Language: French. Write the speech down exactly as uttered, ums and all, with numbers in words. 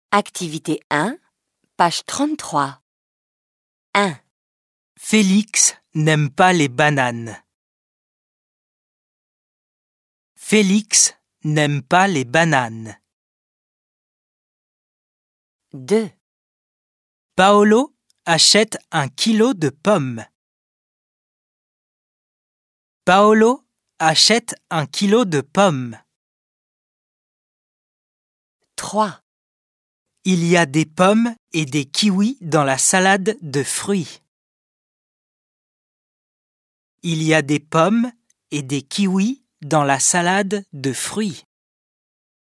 Activité un, page trente-trois. un. Félix n'aime pas les bananes. Félix n'aime pas les bananes. deux. Paolo achète un kilo de pommes. Paolo achète un kilo de pommes. trois. Il y a des pommes et des kiwis dans la salade de fruits. Il y a des pommes et des kiwis dans la salade de fruits.